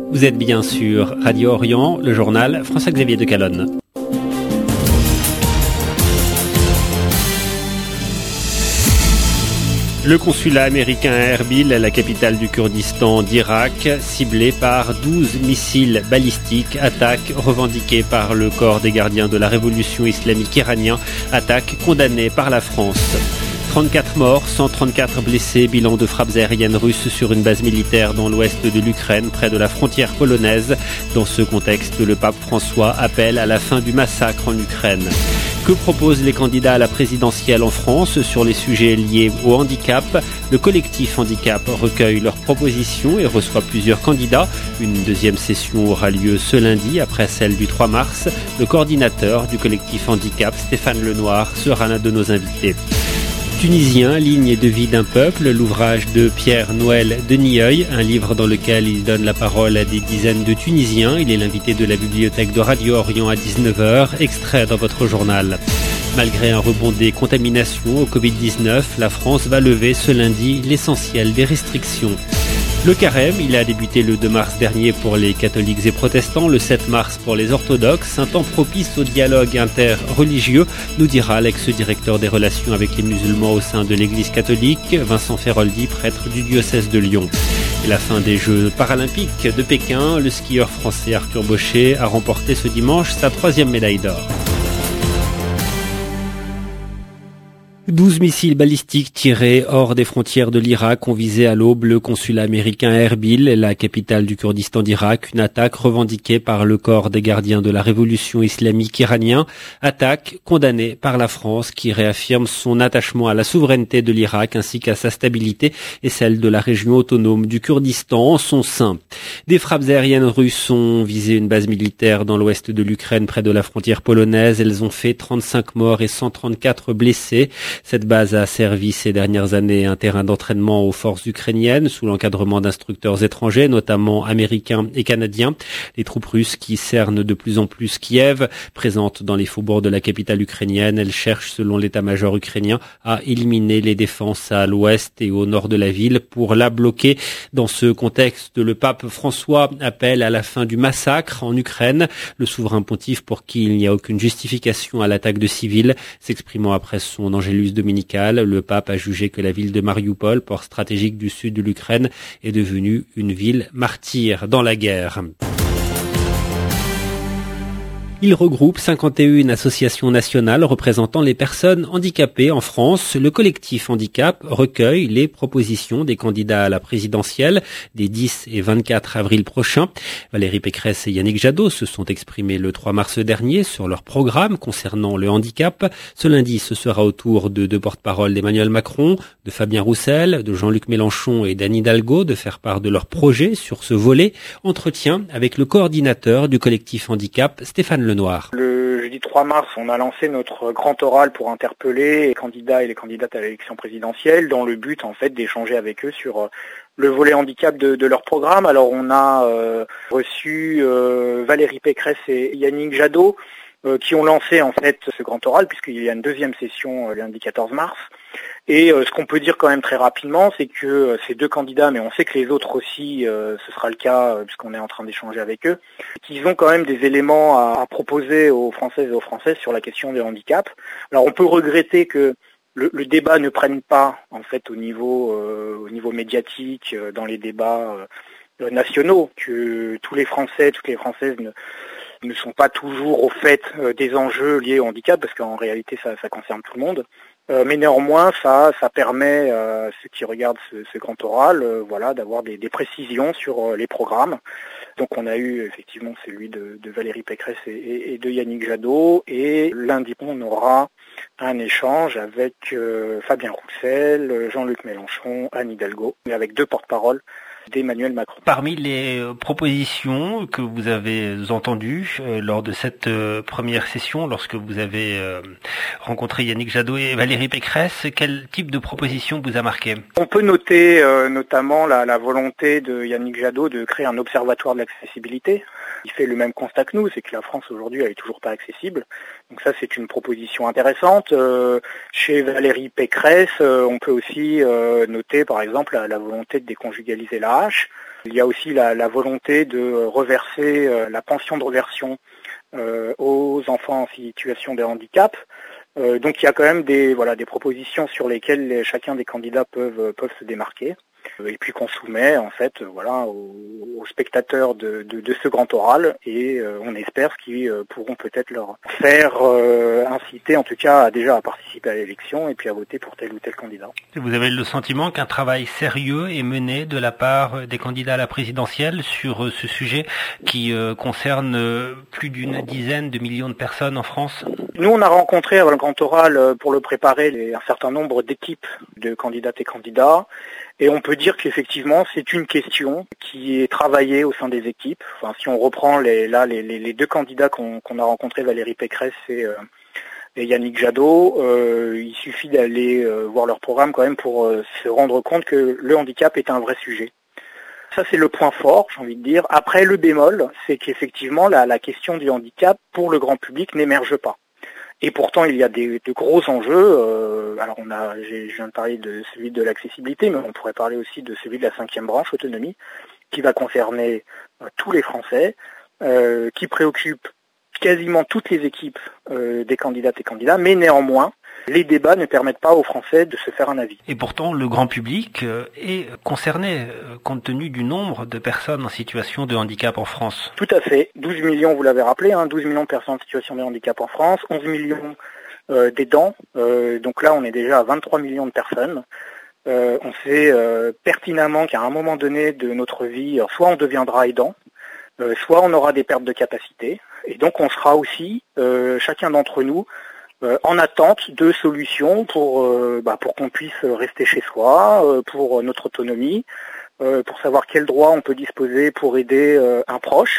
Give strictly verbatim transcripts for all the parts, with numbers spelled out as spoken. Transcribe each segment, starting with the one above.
Vous êtes bien sur Radio Orient, le journal François-Xavier de Calonne. Le consulat américain à Erbil, la capitale du Kurdistan d'Irak, ciblé par douze missiles balistiques, attaque revendiquée par le corps des gardiens de la révolution islamique iranien, attaque condamnée par la France. trente-quatre morts, cent trente-quatre blessés, bilan de frappes aériennes russes sur une base militaire dans l'ouest de l'Ukraine, près de la frontière polonaise. Dans ce contexte, le pape François appelle à la fin du massacre en Ukraine. Que proposent les candidats à la présidentielle en France sur les sujets liés au handicap? Le collectif Handicap recueille leurs propositions et reçoit plusieurs candidats. Une deuxième session aura lieu ce lundi, après celle du trois mars. Le coordinateur du collectif Handicap, Stéphane Lenoir, sera l'un de nos invités. Tunisien, ligne de vie d'un peuple, l'ouvrage de Pierre-Noël Denilleuil, un livre dans lequel il donne la parole à des dizaines de Tunisiens. Il est l'invité de la bibliothèque de Radio Orient à dix-neuf heures, extrait dans votre journal. Malgré un rebond des contaminations au covid dix-neuf, la France va lever ce lundi l'essentiel des restrictions. Le carême, il a débuté le deux mars dernier pour les catholiques et protestants, le sept mars pour les orthodoxes, un temps propice au dialogue interreligieux, nous dira l'ex-directeur des relations avec les musulmans au sein de l'Église catholique, Vincent Feroldi, prêtre du diocèse de Lyon. Et la fin des Jeux paralympiques de Pékin, le skieur français Arthur Bauchet a remporté ce dimanche sa troisième médaille d'or. douze missiles balistiques tirés hors des frontières de l'Irak ont visé à l'aube le consulat américain à Erbil, la capitale du Kurdistan d'Irak, une attaque revendiquée par le corps des gardiens de la révolution islamique iranien, attaque condamnée par la France qui réaffirme son attachement à la souveraineté de l'Irak ainsi qu'à sa stabilité et celle de la région autonome du Kurdistan en son sein. Des frappes aériennes russes ont visé une base militaire dans l'ouest de l'Ukraine près de la frontière polonaise. Elles ont fait trente-cinq morts et cent trente-quatre blessés. Cette base a servi ces dernières années un terrain d'entraînement aux forces ukrainiennes sous l'encadrement d'instructeurs étrangers, notamment américains et canadiens. Les troupes russes qui cernent de plus en plus Kiev, présentes dans les faubourgs de la capitale ukrainienne, elles cherchent, selon l'état-major ukrainien, à éliminer les défenses à l'ouest et au nord de la ville pour la bloquer. Dans ce contexte, le pape François appelle à la fin du massacre en Ukraine. Le souverain pontife, pour qui il n'y a aucune justification à l'attaque de civils, s'exprimant après son angélus dominicale, le pape a jugé que la ville de Marioupol, port stratégique du sud de l'Ukraine, est devenue une ville martyre dans la guerre. Il regroupe cinquante et une associations nationales représentant les personnes handicapées en France. Le collectif Handicap recueille les propositions des candidats à la présidentielle des dix et vingt-quatre avril prochains. Valérie Pécresse et Yannick Jadot se sont exprimés le trois mars dernier sur leur programme concernant le handicap. Ce lundi, ce sera au tour de deux porte-paroles d'Emmanuel Macron, de Fabien Roussel, de Jean-Luc Mélenchon et d'Anne Hidalgo de faire part de leur projet sur ce volet. Entretien avec le coordinateur du collectif Handicap, Stéphane Lenoir. Le jeudi trois mars, on a lancé notre grand oral pour interpeller les candidats et les candidates à l'élection présidentielle dans le but en fait d'échanger avec eux sur le volet handicap de, de leur programme. Alors on a euh, reçu euh, Valérie Pécresse et Yannick Jadot euh, qui ont lancé en fait ce grand oral puisqu'il y a une deuxième session euh, lundi quatorze mars. Et euh, ce qu'on peut dire quand même très rapidement, c'est que euh, ces deux candidats, mais on sait que les autres aussi, euh, ce sera le cas euh, puisqu'on est en train d'échanger avec eux, qu'ils ont quand même des éléments à, à proposer aux Françaises et aux Français sur la question des handicaps. Alors on peut regretter que le, le débat ne prenne pas en fait au niveau, euh, au niveau médiatique, euh, dans les débats euh, nationaux, que tous les Français, toutes les Françaises ne ne sont pas toujours au fait euh, des enjeux liés au handicap, parce qu'en réalité ça, ça concerne tout le monde. Euh, mais néanmoins, ça, ça permet à euh, ceux qui regardent ce, ce grand oral, euh, voilà, d'avoir des, des précisions sur euh, les programmes. Donc on a eu effectivement celui de, de Valérie Pécresse et, et, et de Yannick Jadot, et lundi on aura un échange avec euh, Fabien Roussel, Jean-Luc Mélenchon, Anne Hidalgo, mais avec deux porte-paroles d'Emmanuel Macron. Parmi les propositions que vous avez entendues euh, lors de cette euh, première session, lorsque vous avez euh, rencontré Yannick Jadot et Valérie Pécresse, quel type de proposition vous a marqué? On peut noter euh, notamment la, la volonté de Yannick Jadot de créer un observatoire de l'accessibilité. Il fait le même constat que nous, c'est que la France aujourd'hui elle est toujours pas accessible. Donc ça c'est une proposition intéressante. Euh, chez Valérie Pécresse, euh, on peut aussi euh, noter par exemple la, la volonté de déconjugaliser l'A H. Il y a aussi la, la volonté de reverser euh, la pension de reversion euh, aux enfants en situation de handicap. Euh, donc il y a quand même des, voilà, des propositions sur lesquelles les, chacun des candidats peuvent, peuvent se démarquer. Et puis qu'on soumet en fait voilà aux, aux spectateurs de, de, de ce grand oral et euh, on espère qu'ils euh, pourront peut-être leur faire euh, inciter en tout cas à, déjà à participer à l'élection et puis à voter pour tel ou tel candidat. Vous avez le sentiment qu'un travail sérieux est mené de la part des candidats à la présidentielle sur ce sujet qui euh, concerne plus d'une dizaine de millions de personnes en France? Nous on a rencontré avant le grand oral pour le préparer les, un certain nombre d'équipes de candidates et candidats. Et on peut dire qu'effectivement, c'est une question qui est travaillée au sein des équipes. Enfin, si on reprend les, là les, les, les deux candidats qu'on, qu'on a rencontrés, Valérie Pécresse et, euh, et Yannick Jadot, euh, il suffit d'aller euh, voir leur programme quand même pour euh, se rendre compte que le handicap est un vrai sujet. Ça, c'est le point fort, j'ai envie de dire. Après, le bémol, c'est qu'effectivement, la, la question du handicap pour le grand public n'émerge pas. Et pourtant, il y a des, de gros enjeux. Euh, alors, on a, j'ai, je viens de parler de celui de l'accessibilité, mais on pourrait parler aussi de celui de la cinquième branche autonomie, qui va concerner euh, tous les Français, euh, qui préoccupe quasiment toutes les équipes euh, des candidates et candidats, mais néanmoins, les débats ne permettent pas aux Français de se faire un avis. Et pourtant, le grand public est concerné, compte tenu du nombre de personnes en situation de handicap en France. Tout à fait. douze millions, vous l'avez rappelé, hein, douze millions de personnes en situation de handicap en France, onze millions euh, d'aidants. Euh, donc là, on est déjà à vingt-trois millions de personnes. Euh, on sait euh, pertinemment qu'à un moment donné de notre vie, alors, soit on deviendra aidant, euh, soit on aura des pertes de capacité. Et donc, on sera aussi, euh, chacun d'entre nous, Euh, en attente de solutions pour euh, bah, pour qu'on puisse rester chez soi, euh, pour notre autonomie, euh, pour savoir quels droits on peut disposer pour aider euh, un proche.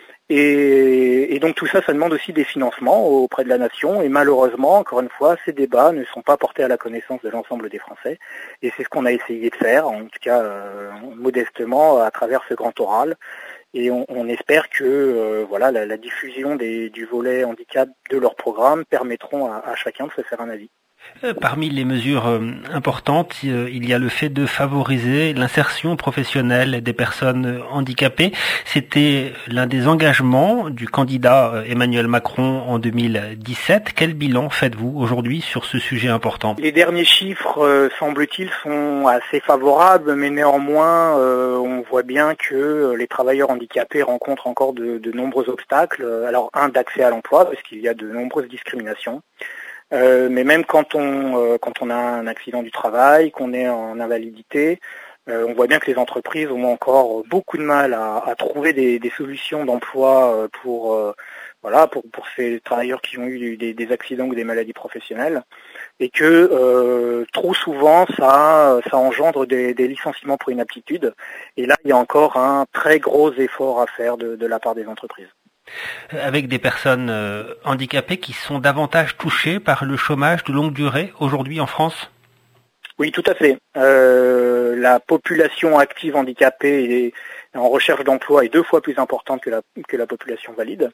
Et, et donc tout ça, ça demande aussi des financements auprès de la nation. Et malheureusement, encore une fois, ces débats ne sont pas portés à la connaissance de l'ensemble des Français. Et c'est ce qu'on a essayé de faire, en tout cas euh, modestement, à travers ce grand oral. Et on, on espère que euh, voilà la, la diffusion des, du volet handicap de leur programme permettront à, à chacun de se faire un avis. Parmi les mesures importantes, il y a le fait de favoriser l'insertion professionnelle des personnes handicapées. C'était l'un des engagements du candidat Emmanuel Macron en deux mille dix-sept. Quel bilan faites-vous aujourd'hui sur ce sujet important? Les derniers chiffres, euh, semble-t-il, sont assez favorables, mais néanmoins, euh, on voit bien que les travailleurs handicapés rencontrent encore de, de nombreux obstacles. Alors, un, d'accès à l'emploi, parce qu'il y a de nombreuses discriminations. Euh, mais même quand on euh, quand on a un accident du travail, qu'on est en invalidité, euh, on voit bien que les entreprises ont encore beaucoup de mal à, à trouver des, des solutions d'emploi pour euh, voilà pour pour ces travailleurs qui ont eu des, des accidents ou des maladies professionnelles, et que euh, trop souvent ça ça engendre des, des licenciements pour inaptitude. Et là, il y a encore un très gros effort à faire de, de la part des entreprises. Avec des personnes euh, handicapées qui sont davantage touchées par le chômage de longue durée aujourd'hui en France? Oui, tout à fait. Euh, la population active handicapée est en recherche d'emploi est deux fois plus importante que la, que la population valide.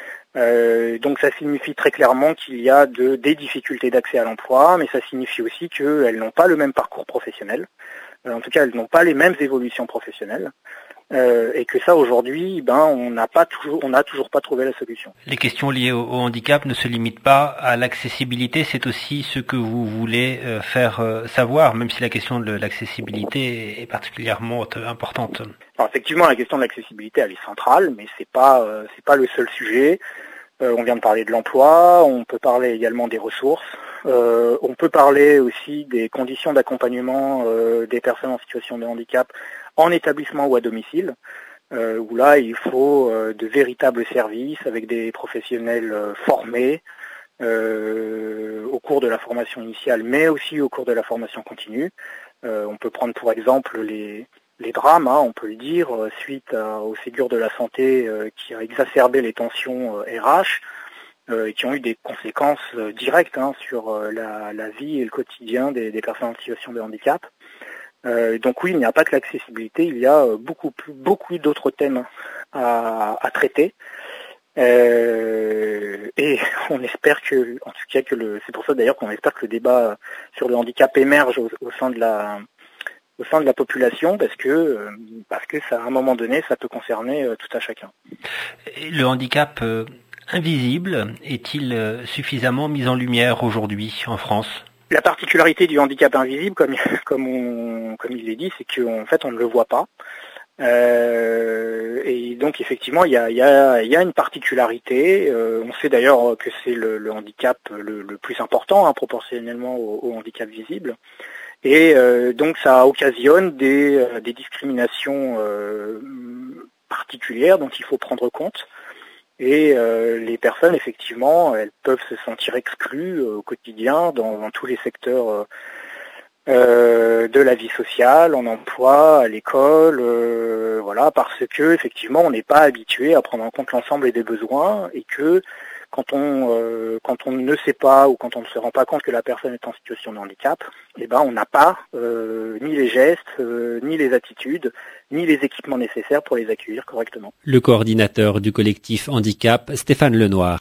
Euh, donc ça signifie très clairement qu'il y a de, des difficultés d'accès à l'emploi, mais ça signifie aussi qu'elles n'ont pas le même parcours professionnel. Euh, en tout cas, elles n'ont pas les mêmes évolutions professionnelles. Euh, et que ça aujourd'hui, ben on n'a pas toujours, on n'a toujours pas trouvé la solution. Les questions liées au, au handicap ne se limitent pas à l'accessibilité, c'est aussi ce que vous voulez euh, faire euh, savoir, même si la question de l'accessibilité est particulièrement importante. Alors effectivement, la question de l'accessibilité elle est centrale, mais c'est pas euh, c'est pas le seul sujet. Euh, on vient de parler de l'emploi, on peut parler également des ressources, euh, on peut parler aussi des conditions d'accompagnement euh, des personnes en situation de handicap en établissement ou à domicile, euh, où là il faut euh, de véritables services avec des professionnels euh, formés euh, au cours de la formation initiale, mais aussi au cours de la formation continue. Euh, on peut prendre pour exemple les, les drames, hein, on peut le dire, euh, suite à, au Ségur de la santé euh, qui a exacerbé les tensions euh, R H, euh, et qui ont eu des conséquences euh, directes hein, sur euh, la, la vie et le quotidien des, des personnes en situation de handicap. Euh, donc oui, il n'y a pas que l'accessibilité, il y a euh, beaucoup plus, beaucoup d'autres thèmes à, à traiter. Euh, et on espère que, en tout cas, que le, c'est pour ça d'ailleurs qu'on espère que le débat sur le handicap émerge au, au sein de la au sein de la population parce que parce que ça, à un moment donné, ça peut concerner tout à chacun. Le handicap euh, invisible est-il suffisamment mis en lumière aujourd'hui en France ? La particularité du handicap invisible, comme comme on comme il est dit, c'est qu'en fait on ne le voit pas. Euh, et donc effectivement, il y a il y a il y a une particularité. Euh, on sait d'ailleurs que c'est le, le handicap le, le plus important hein, proportionnellement au, au handicap visible. Et euh, donc ça occasionne des, euh, des discriminations euh, particulières dont il faut prendre compte. Et euh, les personnes, effectivement, elles peuvent se sentir exclues euh, au quotidien dans, dans tous les secteurs euh, euh, de la vie sociale, en emploi, à l'école, euh, voilà, parce que effectivement, on n'est pas habitué à prendre en compte l'ensemble des besoins et que Quand on euh, quand on ne sait pas ou quand on ne se rend pas compte que la personne est en situation de handicap, eh ben on n'a pas euh, ni les gestes, euh, ni les attitudes, ni les équipements nécessaires pour les accueillir correctement. Le coordinateur du collectif Handicap, Stéphane Lenoir.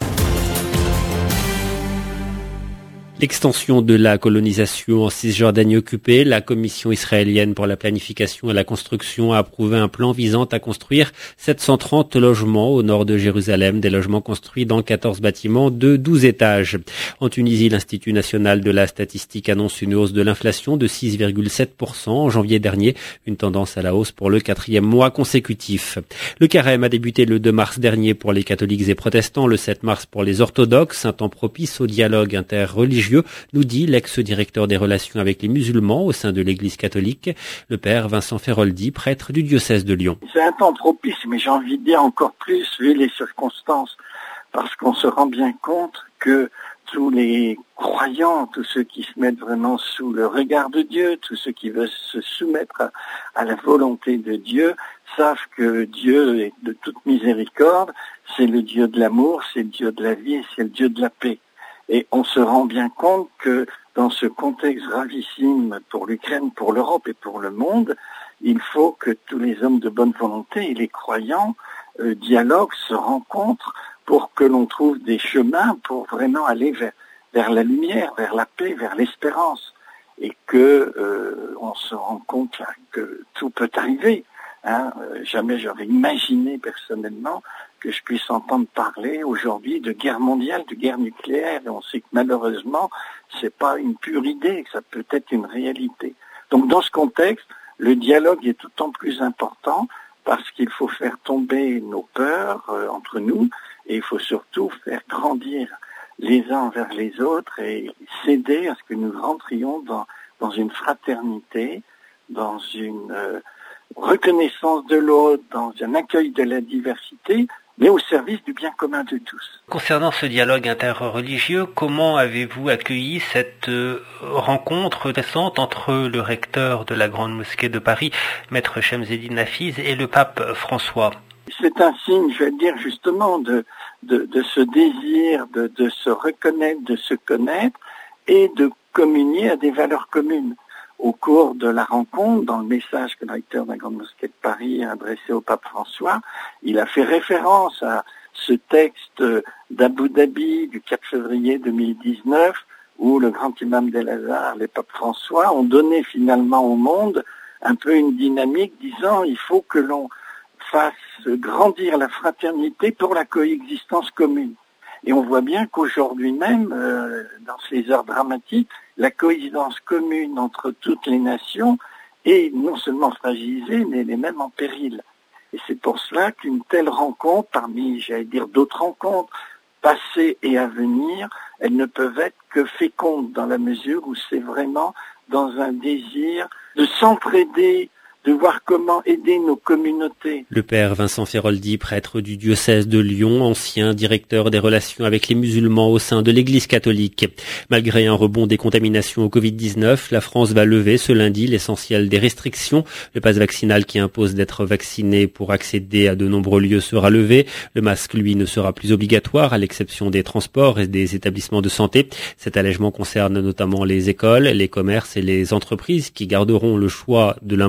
L'extension de la colonisation en Cisjordanie occupée, la Commission israélienne pour la planification et la construction a approuvé un plan visant à construire sept cent trente logements au nord de Jérusalem, des logements construits dans quatorze bâtiments de douze étages. En Tunisie, l'Institut national de la statistique annonce une hausse de l'inflation de six virgule sept pour cent en janvier dernier, une tendance à la hausse pour le quatrième mois consécutif. Le carême a débuté le deux mars dernier pour les catholiques et protestants, le sept mars pour les orthodoxes, un temps propice au dialogue interreligieux, nous dit l'ex-directeur des relations avec les musulmans au sein de l'Église catholique, le père Vincent Feroldi, prêtre du diocèse de Lyon. C'est un temps propice, mais j'ai envie de dire encore plus vu les circonstances, parce qu'on se rend bien compte que tous les croyants, tous ceux qui se mettent vraiment sous le regard de Dieu, tous ceux qui veulent se soumettre à, à la volonté de Dieu, savent que Dieu est de toute miséricorde, c'est le Dieu de l'amour, c'est le Dieu de la vie et c'est le Dieu de la paix. Et on se rend bien compte que dans ce contexte gravissime pour l'Ukraine, pour l'Europe et pour le monde, il faut que tous les hommes de bonne volonté et les croyants euh, dialoguent, se rencontrent pour que l'on trouve des chemins pour vraiment aller vers, vers la lumière, vers la paix, vers l'espérance. Et que euh, on se rend compte là, que tout peut arriver. Hein. Euh, jamais j'aurais imaginé personnellement que je puisse entendre parler aujourd'hui de guerre mondiale, de guerre nucléaire. Et on sait que malheureusement, c'est pas une pure idée, que ça peut être une réalité. Donc dans ce contexte, le dialogue est d'autant plus important parce qu'il faut faire tomber nos peurs euh, entre nous et il faut surtout faire grandir les uns vers les autres et s'aider à ce que nous rentrions dans, dans une fraternité, dans une euh, reconnaissance de l'autre, dans un accueil de la diversité, mais au service du bien commun de tous. Concernant ce dialogue interreligieux, comment avez-vous accueilli cette euh, rencontre récente entre le recteur de la Grande Mosquée de Paris, Maître Chemseddine Hafiz, et le pape François ? C'est un signe, je vais dire justement, de, de, de ce désir de, de se reconnaître, de se connaître et de communier à des valeurs communes. Au cours de la rencontre, dans le message que le recteur de la Grande Mosquée de Paris a adressé au pape François, il a fait référence à ce texte d'Abu Dhabi du quatre février deux mille dix-neuf où le grand imam d'El-Azhar, le pape François, ont donné finalement au monde un peu une dynamique disant il faut que l'on fasse grandir la fraternité pour la coexistence commune. Et on voit bien qu'aujourd'hui même, euh, dans ces heures dramatiques, la coexistence commune entre toutes les nations est non seulement fragilisée, mais elle est même en péril. Et c'est pour cela qu'une telle rencontre, parmi, j'allais dire, d'autres rencontres, passées et à venir, elles ne peuvent être que fécondes dans la mesure où c'est vraiment dans un désir de s'entraider, de voir comment aider nos communautés. Le père Vincent Feroldi, prêtre du diocèse de Lyon, ancien directeur des relations avec les musulmans au sein de l'Église catholique. Malgré un rebond des contaminations au covid dix-neuf, la France va lever ce lundi l'essentiel des restrictions. Le pass vaccinal qui impose d'être vacciné pour accéder à de nombreux lieux sera levé. Le masque, lui, ne sera plus obligatoire à l'exception des transports et des établissements de santé. Cet allègement concerne notamment les écoles, les commerces et les entreprises qui garderont le choix de l'imposer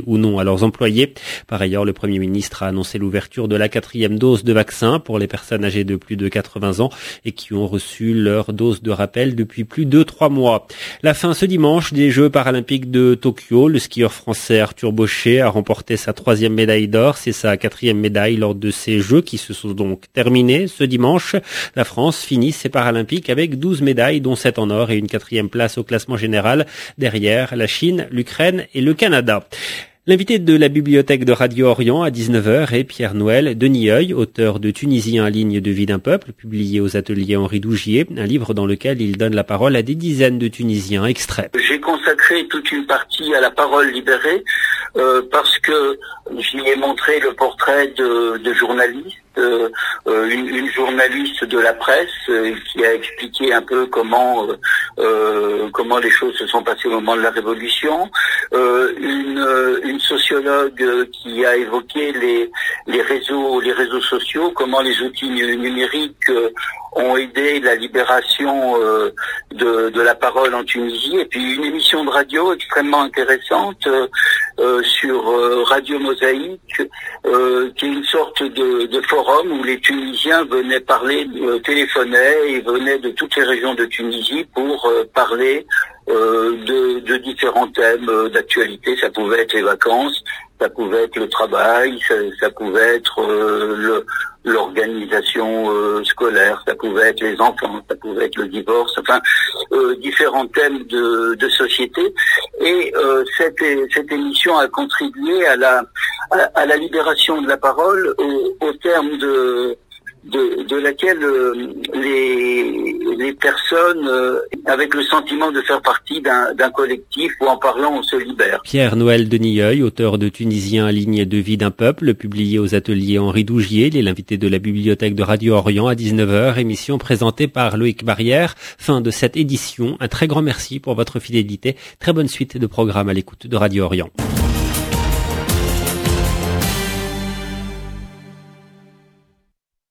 vacciner ou non à leurs employés. Par ailleurs, le Premier ministre a annoncé l'ouverture de la quatrième dose de vaccin pour les personnes âgées de plus de quatre-vingts ans et qui ont reçu leur dose de rappel depuis plus de trois mois. La fin ce dimanche des Jeux paralympiques de Tokyo. Le skieur français Arthur Bauchet a remporté sa troisième médaille d'or. C'est sa quatrième médaille lors de ces Jeux qui se sont donc terminés ce dimanche. La France finit ses Paralympiques avec douze médailles, dont sept en or et une quatrième place au classement général, derrière la Chine, l'Ukraine et le Canada. L'invité de la bibliothèque de Radio Orient à dix-neuf heures est Pierre-Noël Denilleuil, auteur de Tunisien, ligne de vie d'un peuple, publié aux ateliers Henri Dougier, un livre dans lequel il donne la parole à des dizaines de Tunisiens extraits. J'ai consacré toute une partie à la parole libérée euh, parce que j'y ai montré le portrait de, de journalistes, euh, une, une journaliste de la presse euh, qui a expliqué un peu comment euh, euh, comment les choses se sont passées au moment de la Révolution, euh, une, une sociologue qui a évoqué les, les réseaux les réseaux sociaux, comment les outils numériques euh, ont aidé la libération euh, de, de la parole en Tunisie, et puis une émission de radio extrêmement intéressante euh, euh, sur euh, Radio Mosaïque, euh, qui est une sorte de, de forum où les Tunisiens venaient parler, euh, téléphonaient et venaient de toutes les régions de Tunisie pour euh, parler euh, de, de différents thèmes euh, d'actualité. Ça pouvait être les vacances, ça pouvait être le travail, ça, ça pouvait être euh, le l'organisation euh, scolaire, ça pouvait être les enfants, ça pouvait être le divorce, enfin euh, différents thèmes de, de société. Et euh, cette, cette émission a contribué à la à, à la libération de la parole au, au terme de de, de laquelle euh, les, les personnes, euh, avec le sentiment de faire partie d'un, d'un collectif où en parlant on se libère. Pierre-Noël Denilleuil, auteur de Tunisien, ligne de vie d'un peuple, publié aux ateliers Henri Dougier. Il est l'invité de la bibliothèque de Radio Orient à dix-neuf heures, émission présentée par Loïc Barrière. Fin de cette édition. Un très grand merci pour votre fidélité. Très bonne suite de programme à l'écoute de Radio Orient.